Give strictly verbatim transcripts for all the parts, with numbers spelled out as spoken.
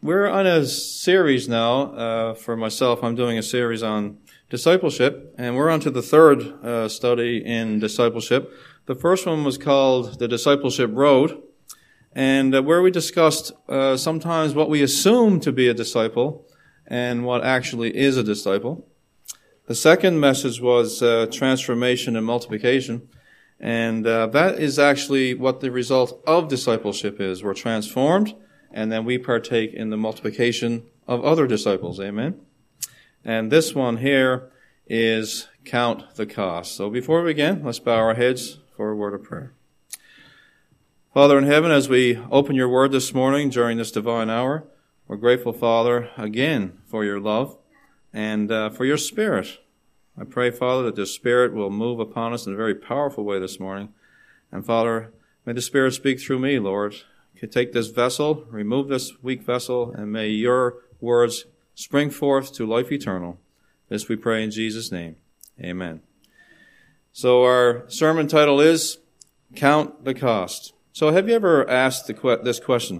we're on a series now. Uh, for myself, I'm doing a series on discipleship, and we're on to the third uh, study in discipleship. The first one was called The Discipleship Road, and uh, where we discussed uh, sometimes what we assume to be a disciple and what actually is a disciple. The second message was uh, transformation and multiplication, and uh, that is actually what the result of discipleship is. We're transformed, and then we partake in the multiplication of other disciples. Amen? And this one here is count the cost. So before we begin, let's bow our heads for a word of prayer. Father in heaven, as we open your word this morning during this divine hour, we're grateful, Father, again for your love and uh, for your Spirit. I pray, Father, that the Spirit will move upon us in a very powerful way this morning. And Father, may the Spirit speak through me, Lord. Take this vessel, remove this weak vessel, and may your words spring forth to life eternal. This we pray in Jesus' name. Amen. So our sermon title is Count the Cost. So have you ever asked the que- this question?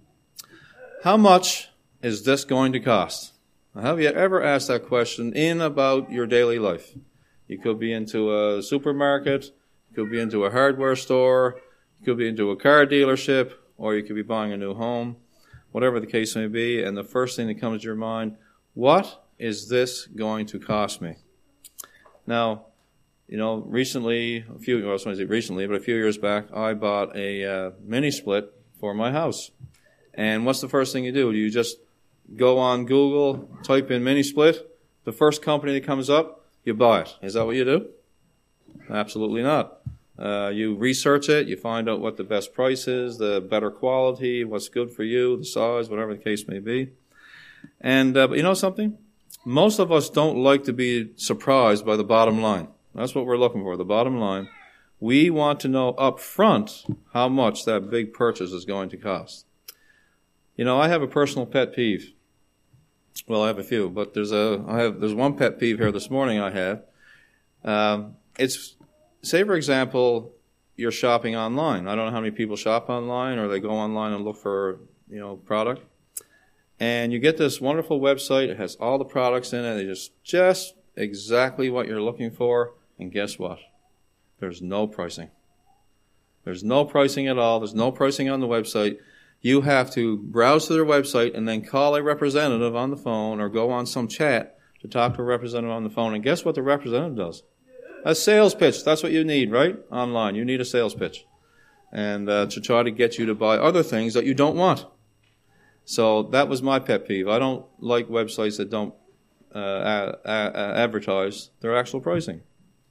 How much is this going to cost? Have you ever asked that question in about your daily life? You could be into a supermarket, you could be into a hardware store, you could be into a car dealership, or you could be buying a new home, whatever the case may be, and the first thing that comes to your mind, what is this going to cost me? Now, you know, recently, a few, well, I was going to say recently, but a few years back, I bought a uh, mini split for my house. And what's the first thing you do? Do you just go on Google, type in mini split, the first company that comes up, you buy it. Is that what you do? Absolutely not. Uh, you research it, you find out what the best price is, the better quality, what's good for you, the size, whatever the case may be. And, uh, but you know something? Most of us don't like to be surprised by the bottom line. That's what we're looking for, the bottom line. We want to know up front how much that big purchase is going to cost. You know, I have a personal pet peeve. Well, I have a few, but there's a, I have, there's one pet peeve here this morning I have. Um, it's, say for example, you're shopping online. I don't know how many people shop online or they go online and look for, you know, product. And you get this wonderful website. It has all the products in it. It's just, just exactly what you're looking for. And guess what? There's no pricing. There's no pricing at all. There's no pricing on the website. You have to browse to their website and then call a representative on the phone or go on some chat to talk to a representative on the phone. And guess what the representative does? A sales pitch. That's what you need, right? Online. You need a sales pitch. And uh, to try to get you to buy other things that you don't want. So that was my pet peeve. I don't like websites that don't uh, a- a- advertise their actual pricing.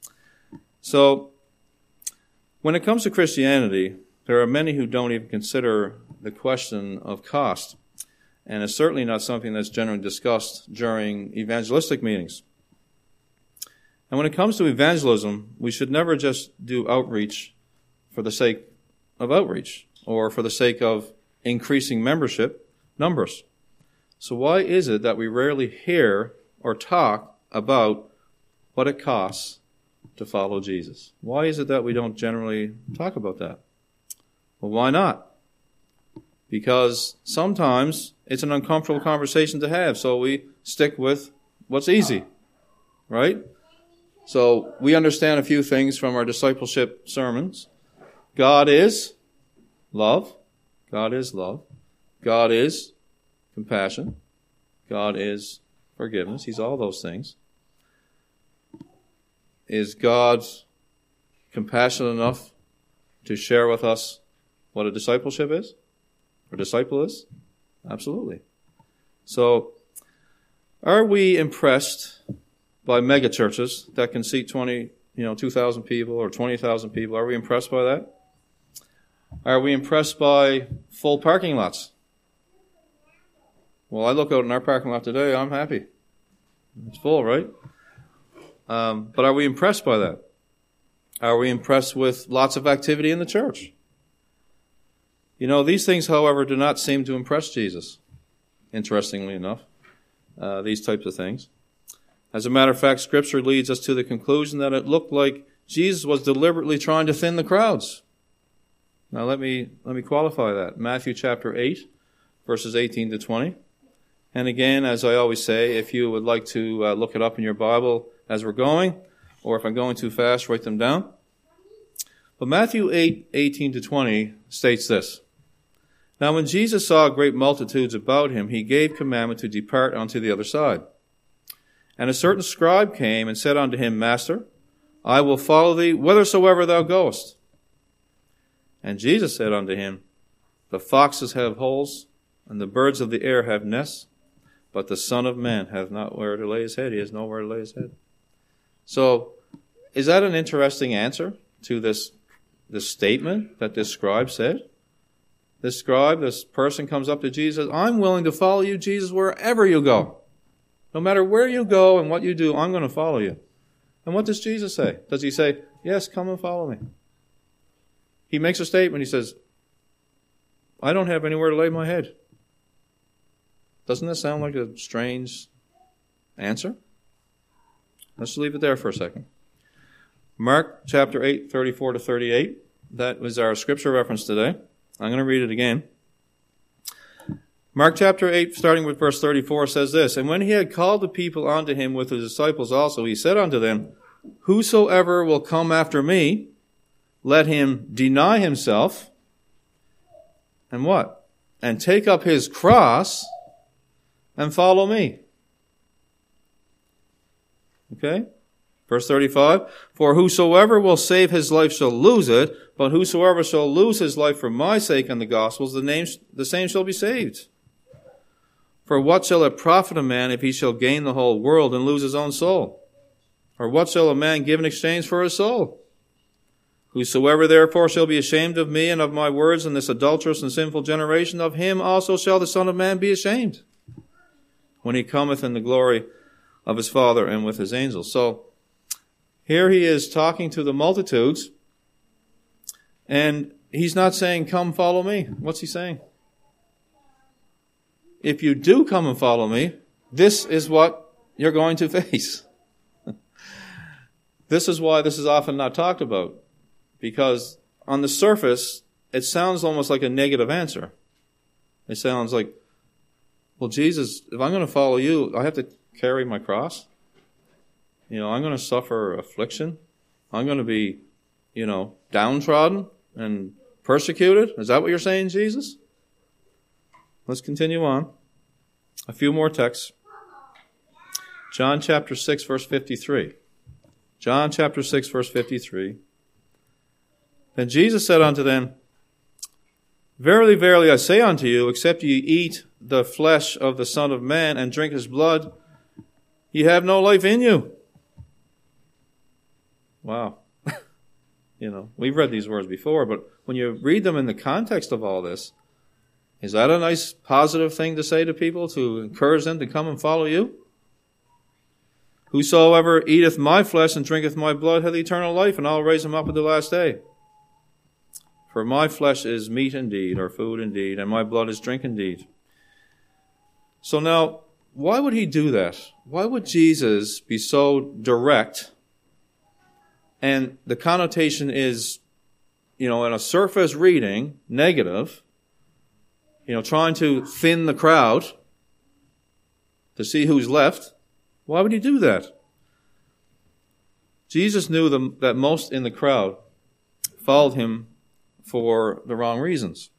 So when it comes to Christianity, there are many who don't even consider the question of cost. And it's certainly not something that's generally discussed during evangelistic meetings. And when it comes to evangelism, we should never just do outreach for the sake of outreach or for the sake of increasing membership numbers. So why is it that we rarely hear or talk about what it costs to follow Jesus? Why is it that we don't generally talk about that? Well, why not? Because sometimes it's an uncomfortable conversation to have, so we stick with what's easy, right? So we understand a few things from our discipleship sermons. God is love. God is love. God is compassion. God is forgiveness. He's all those things. Is God compassionate enough to share with us what a discipleship is? Or disciple is? Absolutely. So, are we impressed by mega churches that can seat twenty, you know, two thousand people or twenty thousand people? Are we impressed by that? Are we impressed by full parking lots? Well, I look out in our parking lot today, I'm happy. It's full, right? Um, but are we impressed by that? Are we impressed with lots of activity in the church? You know, these things, however, do not seem to impress Jesus, interestingly enough, uh, these types of things. As a matter of fact, Scripture leads us to the conclusion that it looked like Jesus was deliberately trying to thin the crowds. Now let me let me qualify that. Matthew chapter eight, verses eighteen to twenty. And again, as I always say, if you would like to uh, look it up in your Bible as we're going, or if I'm going too fast, write them down. But Matthew eight, eighteen to twenty states this. Now when Jesus saw great multitudes about him, he gave commandment to depart unto the other side. And a certain scribe came and said unto him, Master, I will follow thee whithersoever thou goest. And Jesus said unto him, The foxes have holes, and the birds of the air have nests, but the Son of Man hath not where to lay his head. He has nowhere to lay his head. So, is that an interesting answer to this, this statement that this scribe said? This scribe, this person comes up to Jesus, I'm willing to follow you, Jesus, wherever you go. No matter where you go and what you do, I'm going to follow you. And what does Jesus say? Does he say, yes, come and follow me? He makes a statement. He says, I don't have anywhere to lay my head. Doesn't that sound like a strange answer? Let's leave it there for a second. Mark chapter eight, thirty-four to thirty-eight. That was our scripture reference today. I'm going to read it again. Mark chapter eight, starting with verse thirty-four, says this, And when he had called the people unto him with his disciples also, he said unto them, Whosoever will come after me, let him deny himself, and what? And take up his cross, and follow me. Okay? Verse thirty-five, For whosoever will save his life shall lose it, but whosoever shall lose his life for my sake and the gospel's, the, name, the same shall be saved. For what shall it profit a man if he shall gain the whole world and lose his own soul? Or what shall a man give in exchange for his soul? Whosoever therefore shall be ashamed of me and of my words in this adulterous and sinful generation, of him also shall the Son of Man be ashamed, when he cometh in the glory of his Father and with his angels. So, here he is talking to the multitudes, and he's not saying, come follow me. What's he saying? If you do come and follow me, this is what you're going to face. This is why this is often not talked about. Because on the surface, it sounds almost like a negative answer. It sounds like, well, Jesus, if I'm going to follow you, I have to carry my cross. You know, I'm going to suffer affliction. I'm going to be, you know, downtrodden and persecuted. Is that what you're saying, Jesus? Let's continue on. A few more texts. John chapter six, verse fifty-three. John chapter six, verse fifty-three. Then Jesus said unto them, Verily, verily, I say unto you, except ye eat the flesh of the Son of Man and drink his blood, ye have no life in you. Wow. You know, we've read these words before, but when you read them in the context of all this, is that a nice positive thing to say to people, to encourage them to come and follow you? Whosoever eateth my flesh and drinketh my blood hath eternal life, and I'll raise him up at the last day. For my flesh is meat indeed, or food indeed, and my blood is drink indeed. So now, why would he do that? Why would Jesus be so direct? And the connotation is, you know, in a surface reading, negative, you know, trying to thin the crowd to see who's left. Why would he do that? Jesus knew the, that most in the crowd followed him for the wrong reasons.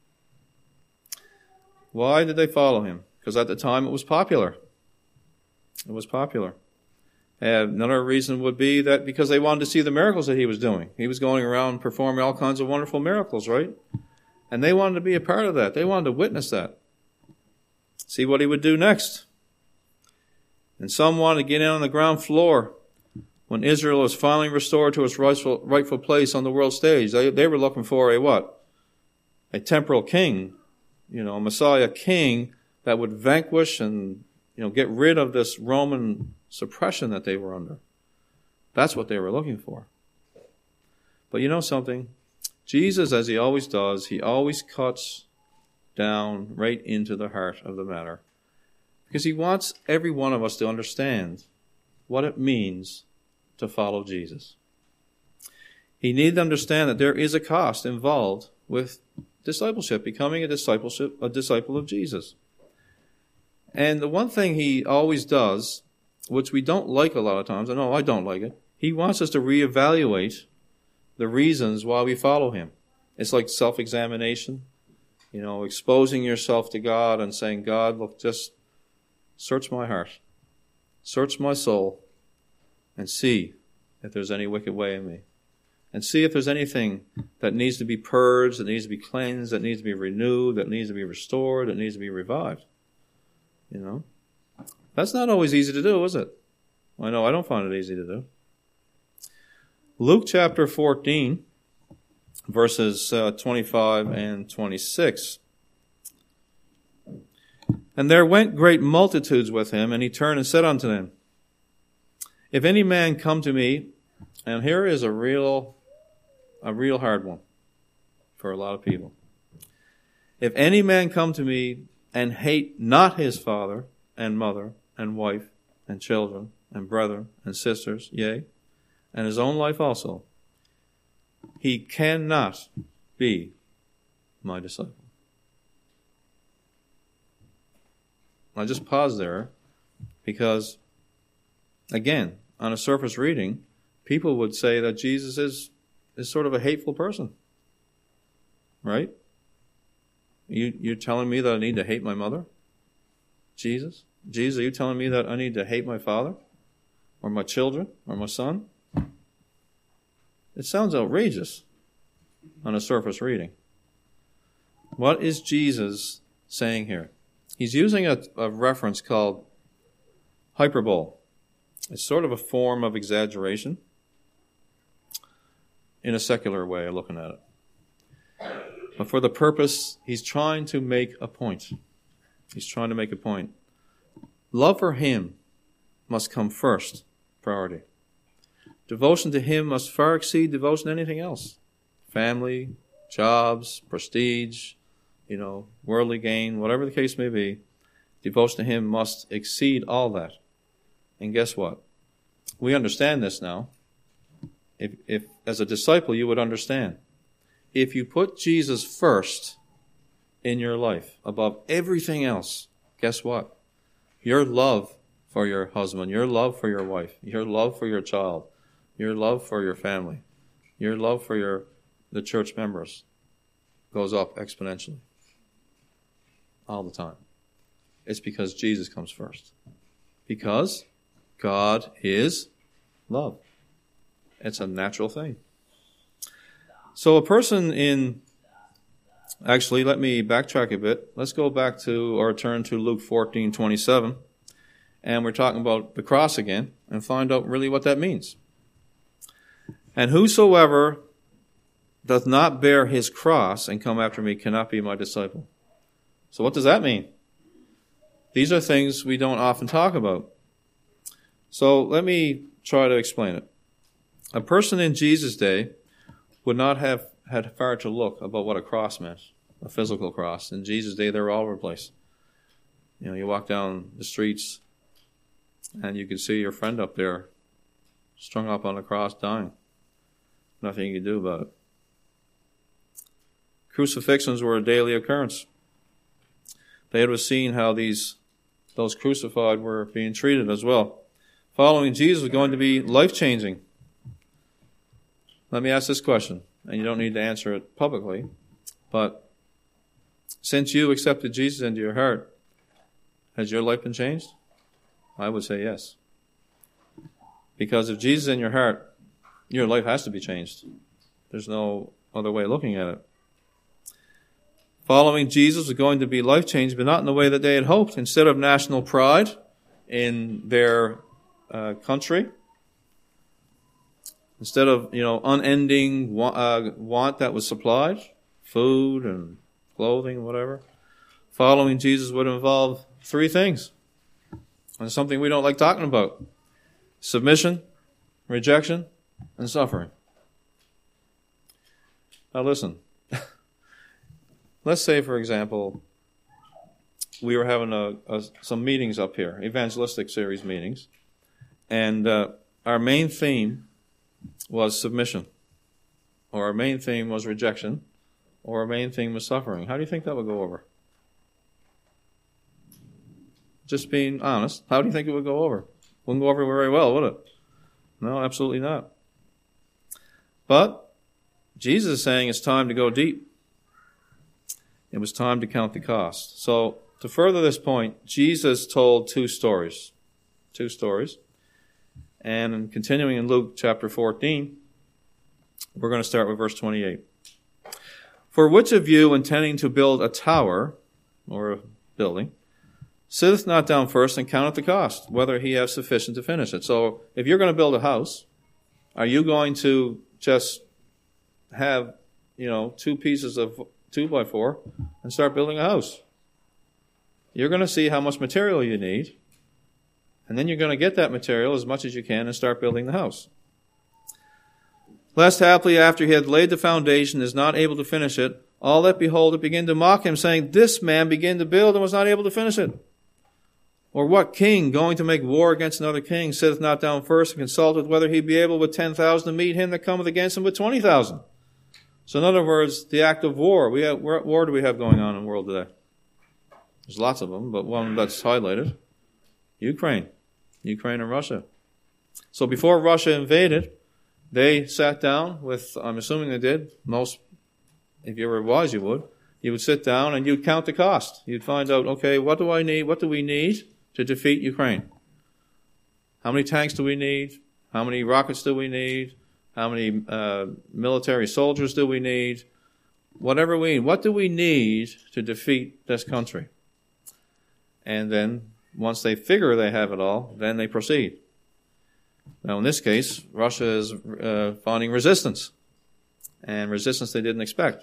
Why did they follow him? Because at the time it was popular. It was popular. And another reason would be that because they wanted to see the miracles that he was doing. He was going around performing all kinds of wonderful miracles, right? And they wanted to be a part of that. They wanted to witness that. See what he would do next. And some wanted to get in on the ground floor when Israel was finally restored to its rightful, rightful place on the world stage. They, they were looking for a what? A temporal king, you know, a Messiah king that would vanquish and, you know, get rid of this Roman suppression that they were under. That's what they were looking for. But you know something? Jesus, as he always does, he always cuts down right into the heart of the matter. Because he wants every one of us to understand what it means to follow Jesus. He needs to understand that there is a cost involved with discipleship, becoming a discipleship, a disciple of Jesus. And the one thing he always does, which we don't like a lot of times, I know I don't like it, he wants us to reevaluate the reasons why we follow him. It's like self-examination, you know, exposing yourself to God and saying, God, look, just search my heart, search my soul, and see if there's any wicked way in me. And see if there's anything that needs to be purged, that needs to be cleansed, that needs to be renewed, that needs to be restored, that needs to be revived. You know? That's not always easy to do, is it? I know I don't find it easy to do. Luke chapter fourteen, verses uh, twenty-five and twenty-six. And there went great multitudes with him, and he turned and said unto them, If any man come to me, and here is a real, a real hard one for a lot of people. If any man come to me and hate not his father and mother and wife and children and brethren and sisters, yea, and his own life also, he cannot be my disciple. I just pause there because, again, on a surface reading, people would say that Jesus is, is sort of a hateful person. Right? You, you're telling me that I need to hate my mother? Jesus? Jesus, are you telling me that I need to hate my father? Or my children? Or my son? It sounds outrageous on a surface reading. What is Jesus saying here? He's using a, a reference called hyperbole. It's sort of a form of exaggeration in a secular way of looking at it. But for the purpose, he's trying to make a point. He's trying to make a point. Love for him must come first, priority. Devotion to him must far exceed devotion to anything else. Family, jobs, prestige, you know, worldly gain, whatever the case may be, devotion to him must exceed all that. And guess what? We understand this now. If, if as a disciple you would understand, if you put Jesus first in your life above everything else, guess what? Your love for your husband, your love for your wife, your love for your child, your love for your family, your love for your the church members goes up exponentially all the time. It's because Jesus comes first. Because God is love. It's a natural thing. So a person in, actually, let me backtrack a bit. Let's go back to, or turn to Luke fourteen twenty-seven. And we're talking about the cross again and find out really what that means. And whosoever doth not bear his cross and come after me cannot be my disciple. So what does that mean? These are things we don't often talk about. So let me try to explain it. A person in Jesus' day would not have had far to look about what a cross meant, a physical cross. In Jesus' day, they were all over the place. You know, you walk down the streets and you can see your friend up there strung up on a cross dying. Nothing you can do about it. Crucifixions were a daily occurrence. They had seen how these those crucified were being treated as well. Following Jesus was going to be life-changing. Let me ask this question, and you don't need to answer it publicly, but since you accepted Jesus into your heart, has your life been changed? I would say yes. Because if Jesus is in your heart, your life has to be changed. There's no other way of looking at it. Following Jesus was going to be life-changing, but not in the way that they had hoped. Instead of national pride in their uh, country, instead of, you know, unending want, uh, want that was supplied, food and clothing, whatever, following Jesus would involve three things. And something we don't like talking about. Submission, rejection, and suffering. Now listen. Let's say, for example, we were having a, a, some meetings up here, evangelistic series meetings, and uh, our main theme was submission, or our main theme was rejection, or our main theme was suffering. How do you think that would go over? Just being honest, how do you think it would go over? Wouldn't go over very well, would it? No, absolutely not. But Jesus is saying it's time to go deep. It was time to count the cost. So to further this point, Jesus told two stories. Two stories. And continuing in Luke chapter fourteen, we're going to start with verse twenty-eight. For which of you, intending to build a tower, or a building, sitteth not down first and counteth the cost, whether he have sufficient to finish it? So if you're going to build a house, are you going to just have, you know, two pieces of two by four and start building a house? You're going to see how much material you need, and then you're going to get that material as much as you can and start building the house. Lest haply after he had laid the foundation is not able to finish it, all that behold it begin to mock him, saying, This man began to build and was not able to finish it. Or what king, going to make war against another king, sitteth not down first and consulteth whether he be able with ten thousand to meet him that cometh against him with twenty thousand? So in other words, the act of war. We have, what war do we have going on in the world today? There's lots of them, but one that's highlighted. Ukraine. Ukraine and Russia. So before Russia invaded, they sat down with, I'm assuming they did, most, if you were wise you would, you would sit down and you'd count the cost. You'd find out, okay, what do I need, what do we need to defeat Ukraine? How many tanks do we need? How many rockets do we need? How many uh, military soldiers do we need? Whatever we need. What do we need to defeat this country? And then, once they figure they have it all, then they proceed. Now, in this case, Russia is uh, finding resistance. And resistance they didn't expect.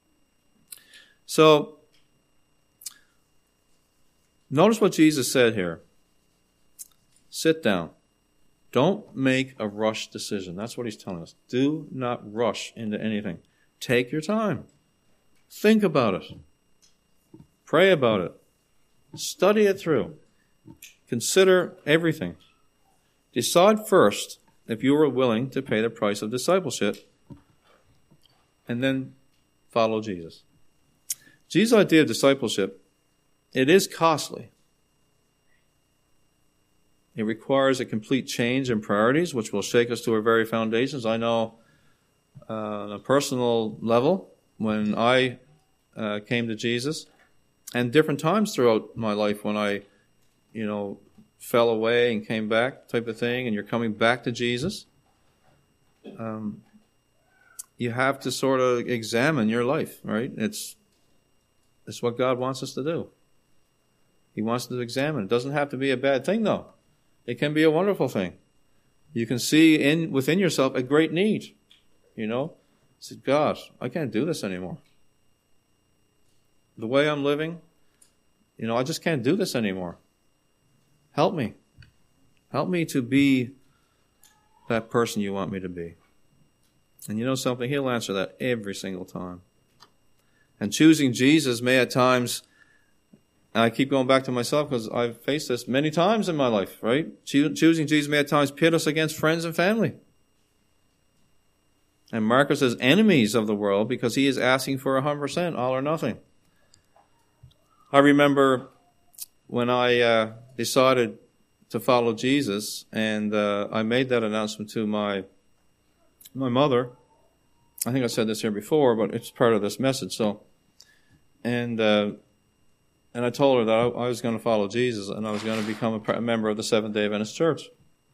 So, notice what Jesus said here. Sit down. Don't make a rush decision. That's what he's telling us. Do not rush into anything. Take your time. Think about it. Pray about it. Study it through. Consider everything. Decide first if you are willing to pay the price of discipleship, and then follow Jesus. Jesus' idea of discipleship, it is costly. It requires a complete change in priorities, which will shake us to our very foundations. I know uh, on a personal level, when I uh, came to Jesus, and different times throughout my life when I, you know, fell away and came back type of thing, and you're coming back to Jesus, um, you have to sort of examine your life, right? It's, it's what God wants us to do. He wants us to examine. It doesn't have to be a bad thing, though. It can be a wonderful thing. You can see in within yourself a great need. You know, say, God, I can't do this anymore. The way I'm living, you know, I just can't do this anymore. Help me. Help me to be that person you want me to be. And you know something? He'll answer that every single time. And choosing Jesus may at times, I keep going back to myself because I've faced this many times in my life, right? Cho- choosing Jesus may at times pit us against friends and family. And mark us as enemies of the world because he is asking for one hundred percent, all or nothing. I remember when I uh, decided to follow Jesus, and uh, I made that announcement to my my mother. I think I said this here before, but it's part of this message. So, and uh, and I told her that I, I was going to follow Jesus, and I was going to become a, a member of the Seventh-day Adventist Church.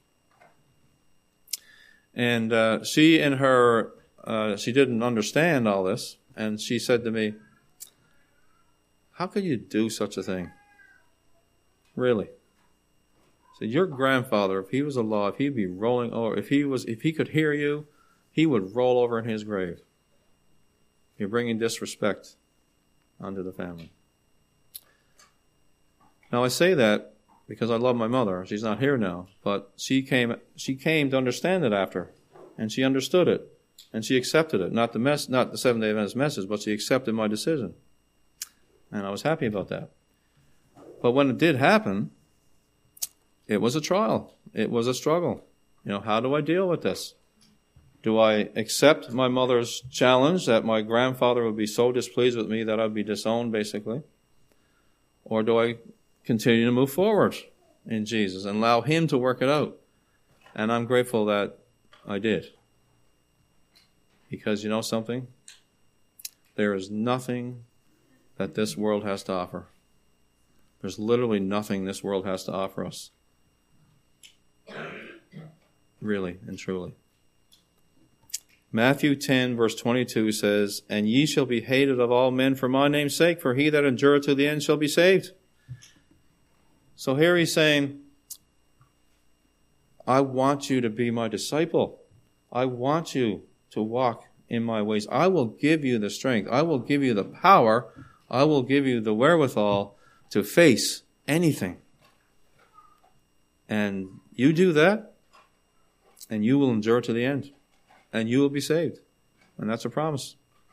And uh, she, in her, uh, she didn't understand all this, and she said to me, "How could you do such a thing? Really?" So your grandfather, if he was alive, he'd be rolling over. If he was, if he could hear you, he would roll over in his grave. You're bringing disrespect onto the family. Now I say that because I love my mother. She's not here now, but she came. She came to understand it after, and she understood it, and she accepted it. Not the mess, not the Seventh-day Adventist message, but she accepted my decision, and I was happy about that. But when it did happen, it was a trial. It was a struggle. You know, how do I deal with this? Do I accept my mother's challenge that my grandfather would be so displeased with me that I'd be disowned, basically? Or do I continue to move forward in Jesus and allow him to work it out? And I'm grateful that I did. Because you know something? There is nothing that this world has to offer. There's literally nothing this world has to offer us. Really and truly. Matthew ten, verse twenty-two says, "And ye shall be hated of all men for my name's sake, for he that endureth to the end shall be saved." So here he's saying, I want you to be my disciple. I want you to walk in my ways. I will give you the strength. I will give you the power. I will give you the wherewithal to face anything. And you do that, and you will endure to the end. And you will be saved. And that's a promise.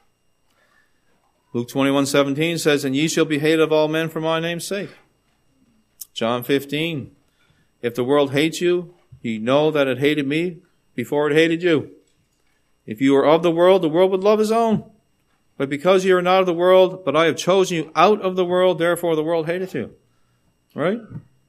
Luke twenty-one seventeen says, "And ye shall be hated of all men for my name's sake." John fifteen, "If the world hates you, ye know that it hated me before it hated you. If you were of the world, the world would love his own. But because you are not of the world, but I have chosen you out of the world, therefore the world hateth you." Right?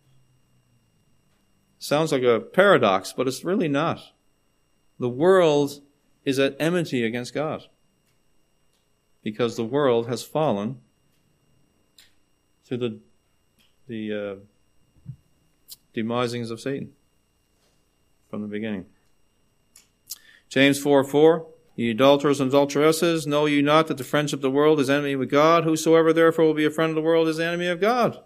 Sounds like a paradox, but it's really not. The world is at enmity against God because the world has fallen through the the uh, demisings of Satan from the beginning. James four four, "Ye adulterers and adulteresses, know ye not that the friendship of the world is enemy with God? Whosoever therefore will be a friend of the world is the enemy of God."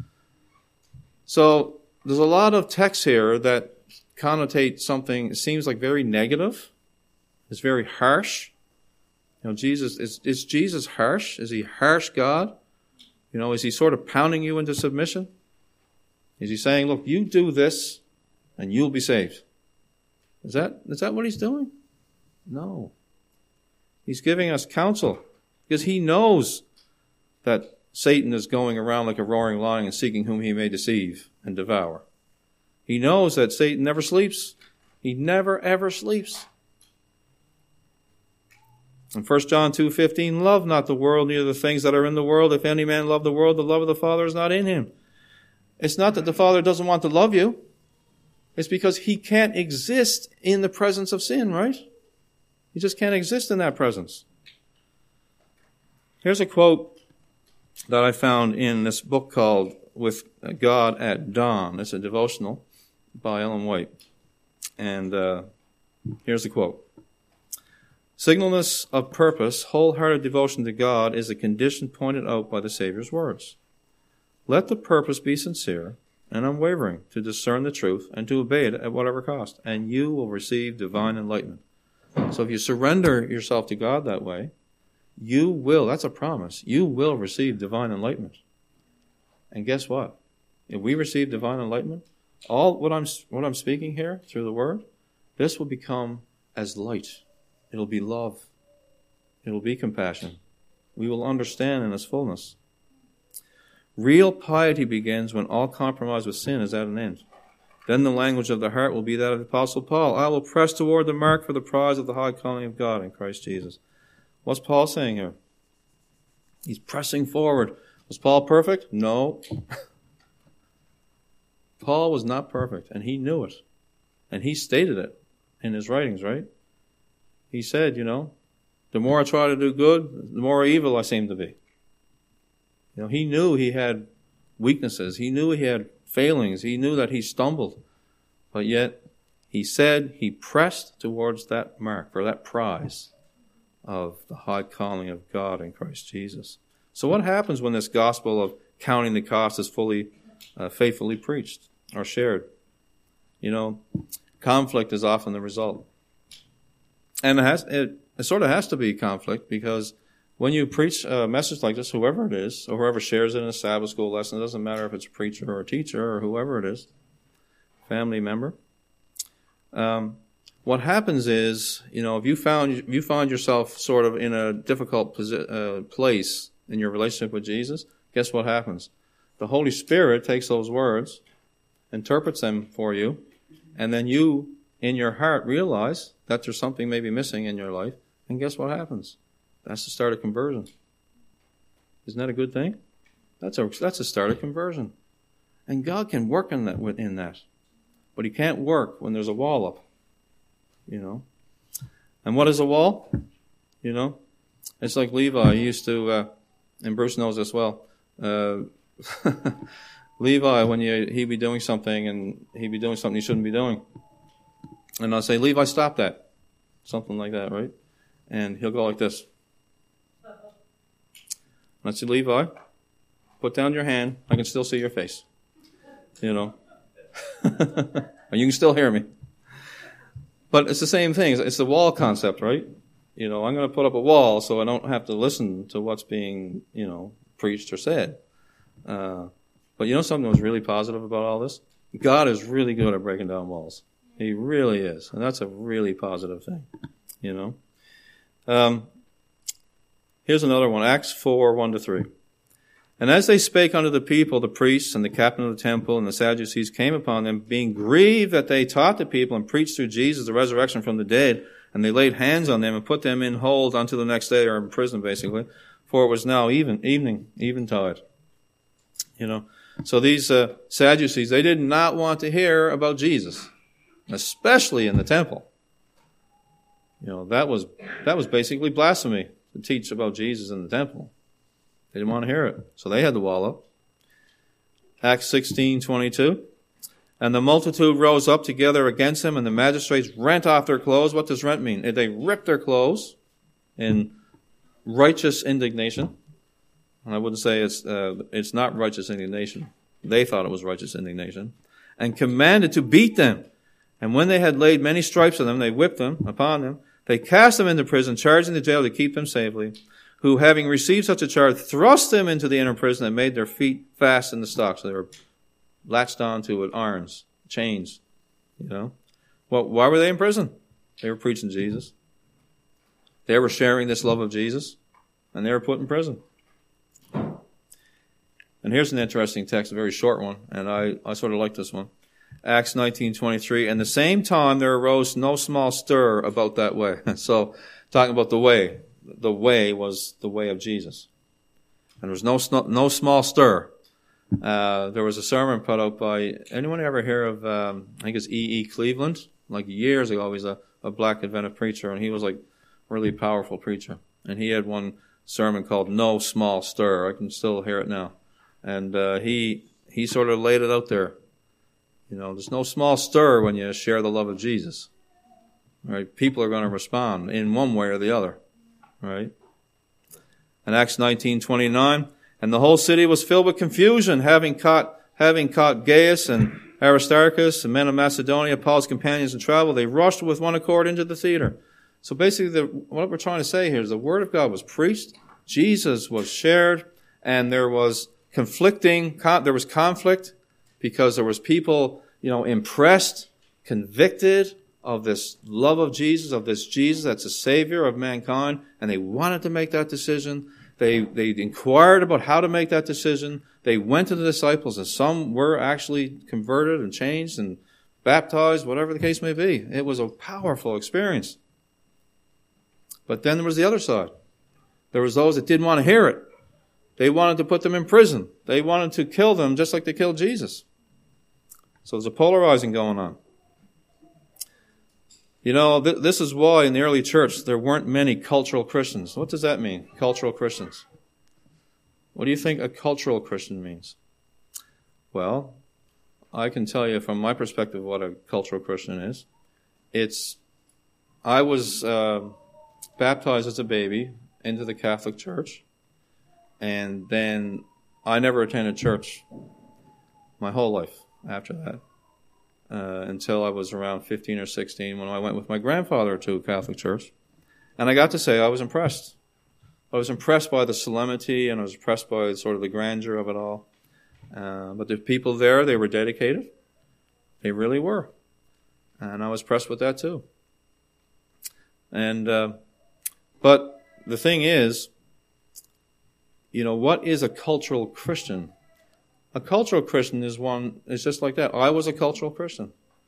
So there's a lot of texts here that connotate something, it seems like very negative. It's very harsh. You know, Jesus, is, is Jesus harsh? Is he harsh God? You know, is he sort of pounding you into submission? Is he saying, look, you do this and you'll be saved? Is that, is that what he's doing? No. He's giving us counsel because he knows that Satan is going around like a roaring lion and seeking whom he may deceive and devour. He knows that Satan never sleeps. He never, ever sleeps. In First John two fifteen, "Love not the world, neither the things that are in the world. If any man love the world, the love of the Father is not in him." It's not that the Father doesn't want to love you. It's because he can't exist in the presence of sin, right? He just can't exist in that presence. Here's a quote that I found in this book called With God at Dawn. It's a devotional by Ellen White. And uh, here's the quote. "Singleness of purpose, wholehearted devotion to God is a condition pointed out by the Savior's words. Let the purpose be sincere and unwavering to discern the truth and to obey it at whatever cost, and you will receive divine enlightenment." So if you surrender yourself to God that way, you will, that's a promise, you will receive divine enlightenment. And guess what? If we receive divine enlightenment, all what I'm what I'm speaking here through the Word, this will become as light. It'll be love. It'll be compassion. We will understand in its fullness. Real piety begins when all compromise with sin is at an end. Then the language of the heart will be that of the Apostle Paul. "I will press toward the mark for the prize of the high calling of God in Christ Jesus." What's Paul saying here? He's pressing forward. Was Paul perfect? No. Paul was not perfect, and he knew it. And he stated it in his writings, right? He said, you know, the more I try to do good, the more evil I seem to be. You know, he knew he had weaknesses. He knew he had failings. He knew that he stumbled. But yet, he said he pressed towards that mark, for that prize of the high calling of God in Christ Jesus. So what happens when this gospel of counting the cost is fully, uh, faithfully preached or shared? You know, conflict is often the result. And it, has, it, it sort of has to be conflict, because when you preach a message like this, whoever it is, or whoever shares it in a Sabbath school lesson, it doesn't matter if it's a preacher or a teacher or whoever it is, family member. Um, what happens is, you know, if you found if you find yourself sort of in a difficult posi- uh, place in your relationship with Jesus, guess what happens? The Holy Spirit takes those words, interprets them for you, and then you in your heart realize that there's something maybe missing in your life, and guess what happens? That's the start of conversion. Isn't that a good thing? That's a that's a start of conversion. And God can work in that in that. But he can't work when there's a wall up. You know. And what is a wall? You know? It's like Levi used to, uh, and Bruce knows this well. Uh, Levi, when you, he'd be doing something and he'd be doing something he shouldn't be doing. And I'll say, Levi, stop that. Something like that, right? And he'll go like this. And I say, Levi, put down your hand. I can still see your face. You know. And you can still hear me. But it's the same thing. It's the wall concept, right? You know, I'm going to put up a wall so I don't have to listen to what's being, you know, preached or said. Uh, but you know something that was really positive about all this? God is really good at breaking down walls. He really is. And that's a really positive thing, you know. Um, here's another one, Acts four, one to three. And as they spake unto the people, the priests and the captain of the temple and the Sadducees came upon them, being grieved that they taught the people and preached through Jesus the resurrection from the dead. And they laid hands on them and put them in hold until the next day, or in prison basically, for it was now even evening, eventide. You know, so these uh, Sadducees, they did not want to hear about Jesus, especially in the temple. You know, that was that was basically blasphemy to teach about Jesus in the temple. They didn't want to hear it, so they had the wall up. Acts sixteen twenty-two. And the multitude rose up together against him, and the magistrates rent off their clothes. What does rent mean? They ripped their clothes in righteous indignation. And I wouldn't say it's uh, it's not righteous indignation. They thought it was righteous indignation. And commanded to beat them. And when they had laid many stripes on them, they whipped them upon them. They cast them into prison, charging the jail to keep them safely. Who, having received such a charge, thrust them into the inner prison and made their feet fast in the stocks. So they were latched onto with irons, chains, you know. Well, why were they in prison? They were preaching Jesus. They were sharing this love of Jesus, and they were put in prison. And here's an interesting text, a very short one, and I, I sort of like this one. Acts nineteen twenty-three. And the same time there arose no small stir about that way. So, talking about the way. The way was the way of Jesus. And there was no no small stir. Uh, there was a sermon put out by, anyone ever hear of, um, I think it's E E. Cleveland? Like years ago, he's a, a black Adventist preacher, and he was like a really powerful preacher. And he had one sermon called No Small Stir. I can still hear it now. And uh, he he sort of laid it out there. You know, there's no small stir when you share the love of Jesus. Right? People are going to respond in one way or the other. Right? And Acts nineteen twenty-nine. And the whole city was filled with confusion, having caught, having caught Gaius and Aristarchus and men of Macedonia, Paul's companions in travel. They rushed with one accord into the theater. So basically, the, what we're trying to say here is the word of God was preached, Jesus was shared, and there was conflicting, there was conflict because there was people, you know, impressed, convicted of this love of Jesus, of this Jesus that's a savior of mankind, and they wanted to make that decision. They they inquired about how to make that decision. They went to the disciples, and some were actually converted and changed and baptized, whatever the case may be. It was a powerful experience. But then there was the other side. There was those that didn't want to hear it. They wanted to put them in prison. They wanted to kill them just like they killed Jesus. So there's a polarizing going on. You know, th- this is why in the early church there weren't many cultural Christians. What does that mean, cultural Christians? What do you think a cultural Christian means? Well, I can tell you from my perspective what a cultural Christian is. It's, I was uh, baptized as a baby into the Catholic Church, and then I never attended church my whole life after that. Uh, until I was around fifteen or sixteen when I went with my grandfather to a Catholic church. And I got to say I was impressed. I was impressed by the solemnity, and I was impressed by sort of the grandeur of it all. Uh, but the people there, they were dedicated. They really were. And I was impressed with that too. And, uh, but the thing is, you know, what is a cultural Christian? A cultural Christian is one, is just like that. I was a cultural Christian.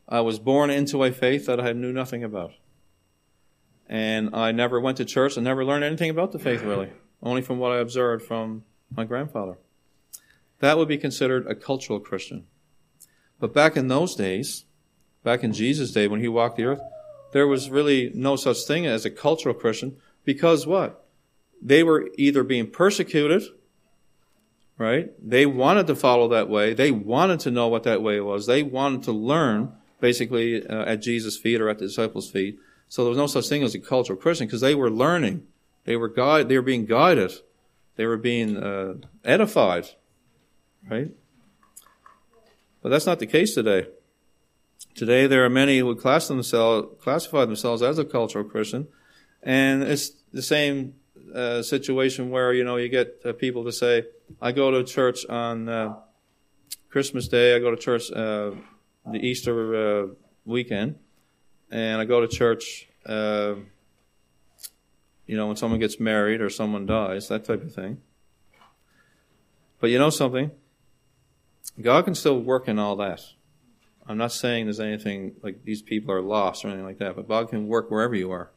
I was born into a faith that I knew nothing about. And I never went to church and never learned anything about the faith, really, only from what I observed from my grandfather. That would be considered a cultural Christian. But back in those days, back in Jesus' day when he walked the earth, there was really no such thing as a cultural Christian, because what? They were either being persecuted, right? They wanted to follow that way. They wanted to know what that way was. They wanted to learn, basically, uh, at Jesus' feet or at the disciples' feet. So there was no such thing as a cultural Christian, because they were learning. They were guide, They were being guided. They were being uh, edified, right? But that's not the case today. Today there are many who class themselves, classify themselves as a cultural Christian, and it's the same uh, situation where, you know, you get uh, people to say, I go to church on uh, Christmas Day, I go to church uh, the Easter uh, weekend, and I go to church, uh, you know, when someone gets married or someone dies, that type of thing. But you know something? God can still work in all that. I'm not saying there's anything like these people are lost or anything like that, but God can work wherever you are.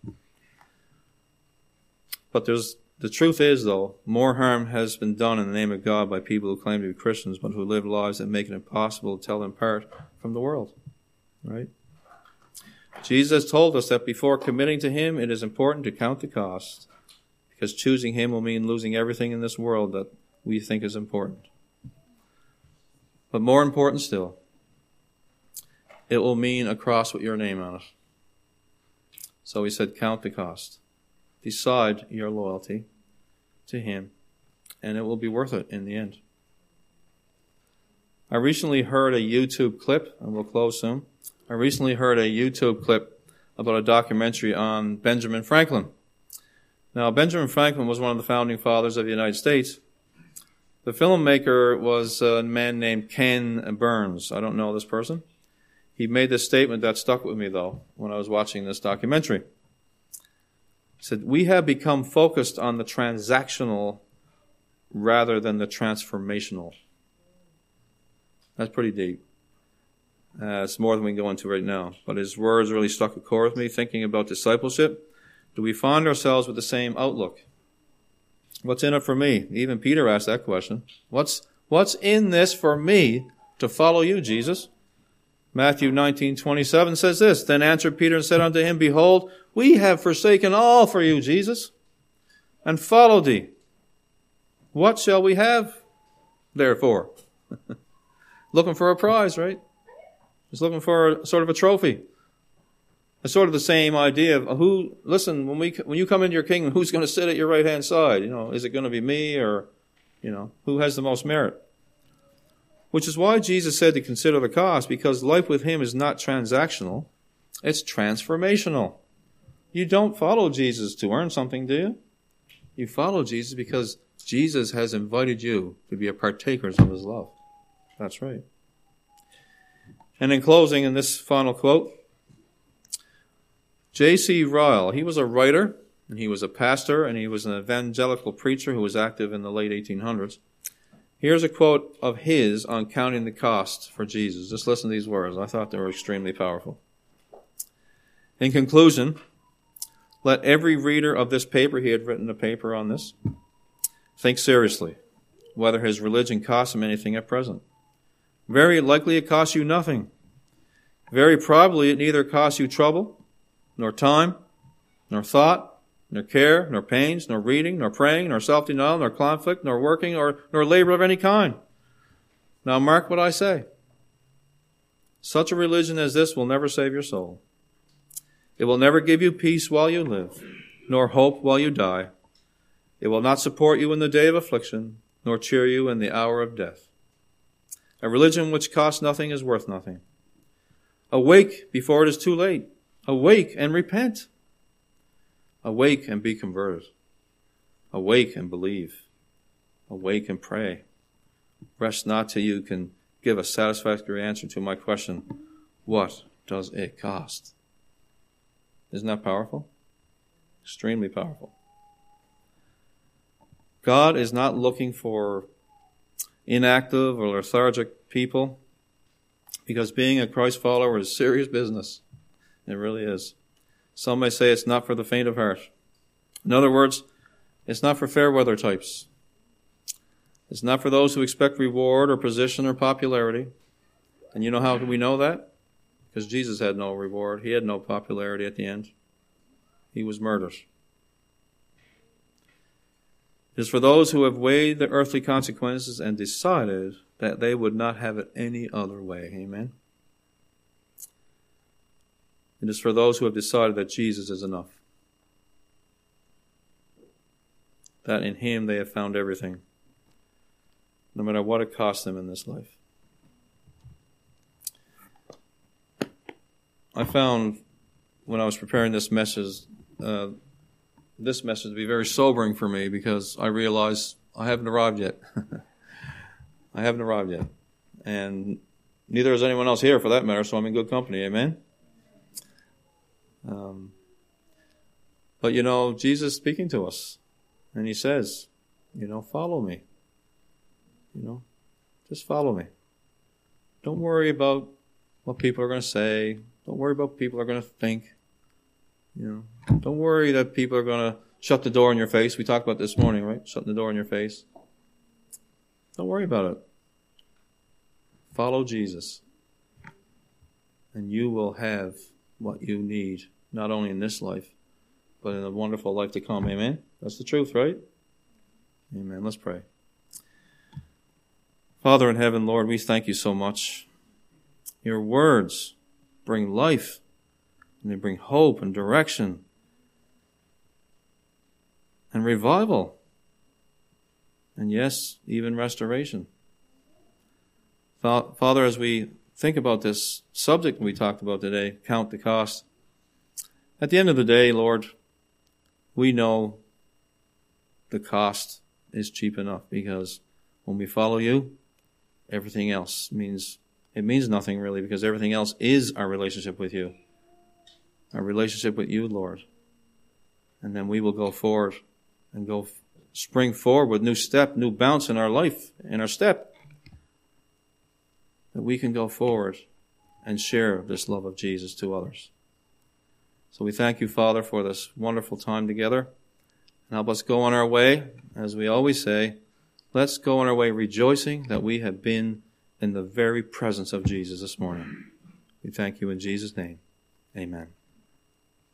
But there's the truth is, though, more harm has been done in the name of God by people who claim to be Christians, but who live lives that make it impossible to tell them apart from the world. Right? Jesus told us that before committing to him, it is important to count the cost, because choosing him will mean losing everything in this world that we think is important. But more important still, it will mean a cross with your name on it. So he said, count the cost. Decide your loyalty to him, and it will be worth it in the end. I recently heard a YouTube clip, and we'll close soon. I recently heard a YouTube clip about a documentary on Benjamin Franklin. Now, Benjamin Franklin was one of the founding fathers of the United States. The filmmaker was a man named Ken Burns. I don't know this person. He made this statement that stuck with me, though, when I was watching this documentary. He said, we have become focused on the transactional rather than the transformational. That's pretty deep. Uh, it's more than we can go into right now. But his words really struck a chord with me, thinking about discipleship. Do we find ourselves with the same outlook? What's in it for me? Even Peter asked that question. What's, what's in this for me to follow you, Jesus? Matthew nineteen twenty-seven says this, Then answered Peter and said unto him, Behold, we have forsaken all for you, Jesus, and followed thee. What shall we have, therefore? Looking for a prize, right? Just looking for a, sort of a trophy. It's sort of the same idea of who, listen, when we when you come into your kingdom, who's going to sit at your right-hand side? You know, is it going to be me or, you know, who has the most merit? Which is why Jesus said to consider the cost, because life with him is not transactional. It's transformational. You don't follow Jesus to earn something, do you? You follow Jesus because Jesus has invited you to be a partakers of his love. That's right. And in closing, in this final quote, J C Ryle, he was a writer, and he was a pastor, and he was an evangelical preacher who was active in the late eighteen hundreds. Here's a quote of his on counting the cost for Jesus. Just listen to these words. I thought they were extremely powerful. In conclusion, let every reader of this paper, he had written a paper on this, think seriously whether his religion costs him anything at present. Very likely it costs you nothing. Very probably it neither costs you trouble, nor time, nor thought, nor care, nor pains, nor reading, nor praying, nor self-denial, nor conflict, nor working, or nor labor of any kind. Now mark what I say. Such a religion as this will never save your soul. It will never give you peace while you live, nor hope while you die. It will not support you in the day of affliction, nor cheer you in the hour of death. A religion which costs nothing is worth nothing. Awake before it is too late. Awake and repent. Awake and be converted. Awake and believe. Awake and pray. Rest not till you can give a satisfactory answer to my question, what does it cost? Isn't that powerful? Extremely powerful. God is not looking for inactive or lethargic people. Because being a Christ follower is serious business. It really is. Some may say it's not for the faint of heart. In other words, it's not for fair weather types. It's not for those who expect reward or position or popularity. And you know how we know that? Because Jesus had no reward. He had no popularity at the end. He was murdered. It is for those who have weighed the earthly consequences and decided that they would not have it any other way. Amen? It is for those who have decided that Jesus is enough. That in Him they have found everything, no matter what it costs them in this life. I found when I was preparing this message, uh, this message to be very sobering for me because I realized I haven't arrived yet. I haven't arrived yet. And neither is anyone else here for that matter, so I'm in good company. Amen? Um, but you know, Jesus is speaking to us. And He says, you know, follow me. You know, just follow me. Don't worry about what people are going to say. Don't worry about what people are going to think. You know, don't worry that people are going to shut the door in your face. We talked about this morning, right? Shutting the door in your face. Don't worry about it. Follow Jesus. And you will have what you need, not only in this life, but in a wonderful life to come. Amen? That's the truth, right? Amen. Let's pray. Father in heaven, Lord, we thank You so much. Your words bring life, and they bring hope and direction and revival, and yes, even restoration. Father, as we think about this subject we talked about today, count the cost, at the end of the day, Lord, we know the cost is cheap enough, because when we follow You, everything else means, it means nothing really, because everything else is our relationship with You. Our relationship with You, Lord. And then we will go forward and go spring forward with new step, new bounce in our life, in our step. That we can go forward and share this love of Jesus to others. So we thank You, Father, for this wonderful time together. And help us go on our way, as we always say, let's go on our way rejoicing that we have been in the very presence of Jesus this morning. We thank You in Jesus' name. Amen.